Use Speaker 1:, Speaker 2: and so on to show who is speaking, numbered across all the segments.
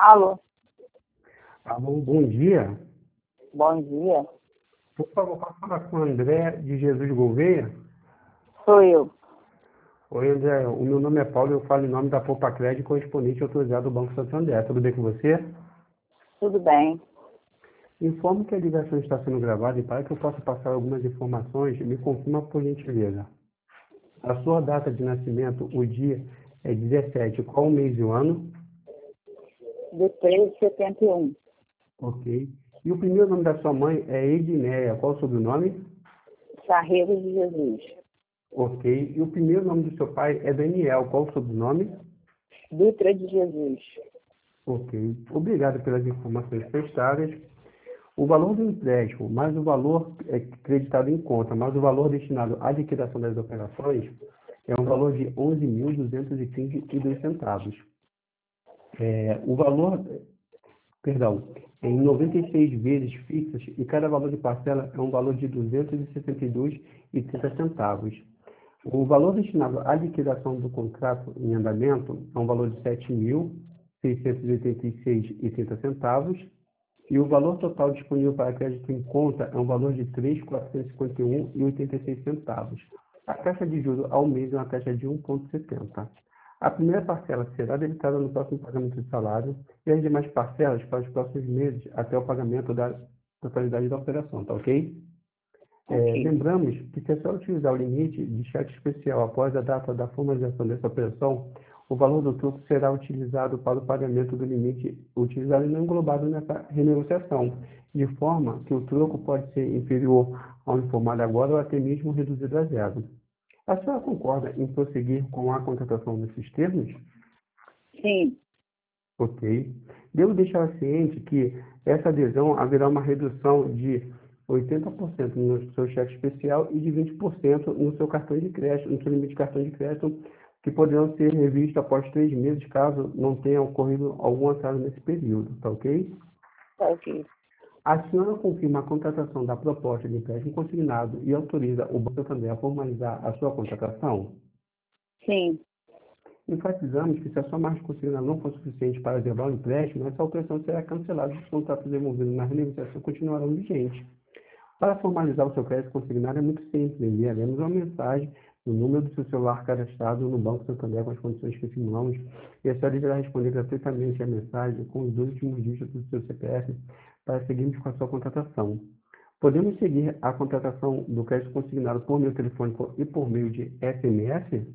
Speaker 1: Alô,
Speaker 2: Alô, bom dia.
Speaker 1: bom dia.
Speaker 2: Por favor, posso falar com o André de Jesus Gouveia?
Speaker 1: Sou eu.
Speaker 2: Oi, André. O meu nome é Paulo e eu falo em nome da Poupa-Crédito, correspondente autorizado do Banco Santander. Tudo bem com você?
Speaker 1: Tudo bem?
Speaker 2: Informo que a ligação está sendo gravada e para que eu possa passar algumas informações, me confirma por gentileza. A sua data de nascimento, o dia é 17, qual o mês e o ano?
Speaker 1: De 1371.
Speaker 2: Ok. E o primeiro nome da sua mãe é Edneia, qual o sobrenome?
Speaker 1: Carreiro de Jesus.
Speaker 2: Ok. E o primeiro nome do seu pai é Daniel, qual o sobrenome?
Speaker 1: Dutra de Jesus.
Speaker 2: Ok. Obrigado pelas informações prestadas. O valor do empréstimo, mais o valor creditado em conta, mais o valor destinado à liquidação das operações, é um valor de R$ 11.232 centavos. O valor, perdão, é em 96 vezes fixas e cada valor de parcela é um valor de R$ 262,30 centavos. O valor destinado à liquidação do contrato em andamento é um valor de R$ 7.686,30 centavos. E o valor total disponível para crédito em conta é um valor de R$ 3.451,86 centavos. A taxa de juros ao mês é uma taxa de 1,70. A primeira parcela será debitada no próximo pagamento de salário e as demais parcelas para os próximos meses até o pagamento da totalidade da operação, tá ok?
Speaker 1: Ok.
Speaker 2: Lembramos que se é só utilizar o limite de cheque especial após a data da formalização dessa operação, o valor do troco será utilizado para o pagamento do limite utilizado e não englobado nessa renegociação, de forma que o troco pode ser inferior ao informado agora ou até mesmo reduzido a zero. A senhora concorda em prosseguir com a contratação nesses termos?
Speaker 1: Sim.
Speaker 2: Ok. Devo deixar ciente que essa adesão haverá uma redução de 80% no seu cheque especial e de 20% no seu cartão de crédito, no seu limite de cartão de crédito, que poderão ser revistos após 3 meses, caso não tenha ocorrido algum atraso nesse período, tá ok?
Speaker 1: Tá ok.
Speaker 2: A senhora confirma a contratação da proposta de empréstimo consignado e autoriza o Banco Santander a formalizar a sua contratação?
Speaker 1: Sim.
Speaker 2: Enfatizamos que se a sua margem consignada não for suficiente para levar o empréstimo, essa operação será cancelada e os contratos envolvidos na renegociação continuarão vigentes. Para formalizar o seu crédito consignado é muito simples. Enviaremos uma mensagem no número do seu celular cadastrado no Banco Santander com as condições que simulamos e a senhora deverá responder gratuitamente a mensagem com os 2 últimos dígitos do seu CPF para seguirmos com a sua contratação. Podemos seguir a contratação do crédito consignado por meio telefônico e por meio de SMS?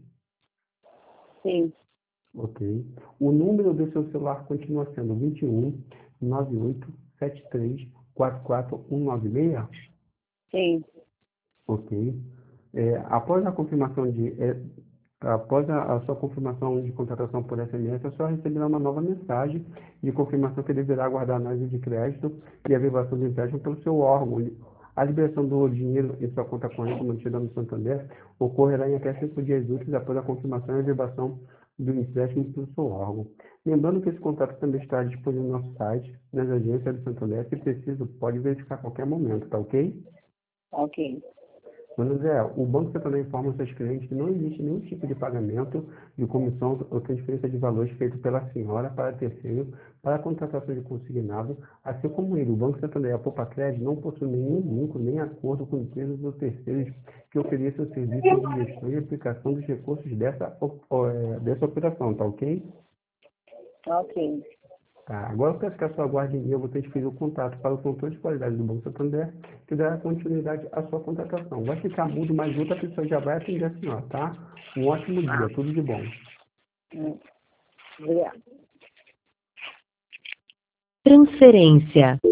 Speaker 1: Sim.
Speaker 2: Ok. O número do seu celular continua sendo 21 98 73 44 196?
Speaker 1: Sim.
Speaker 2: Ok. Após a confirmação após a sua confirmação de contratação por SMS, a senhora receberá uma nova mensagem de confirmação que deverá aguardar a análise de crédito e a verbação do empréstimo pelo seu órgão. A liberação do dinheiro em sua conta corrente mantida no Santander ocorrerá em até 5 dias úteis após a confirmação e a verbação do empréstimo pelo seu órgão. Lembrando que esse contrato também está disponível no nosso site, nas agências do Santander. Se preciso, pode verificar a qualquer momento, tá ok?
Speaker 1: Ok.
Speaker 2: Dona Zé, o Banco Santander informa os seus clientes que não existe nenhum tipo de pagamento de comissão ou transferência de valores feito pela senhora para terceiro para a contratação de consignado, assim como ele, o Banco Santander e a Poupa-Crédito não possuem nenhum vínculo nem acordo com empresas ou terceiros que ofereçam serviços de gestão e aplicação dos recursos dessa operação, tá ok?
Speaker 1: Ok.
Speaker 2: Tá, agora eu peço que a sua aguarde em eu vou transferir o contato para o controle de qualidade do Banco Santander, que dará continuidade à sua contratação. Vai ficar mudo, mas outra pessoa já vai atender a senhora, tá? Um ótimo dia, tudo de bom.
Speaker 1: Obrigada.
Speaker 3: Transferência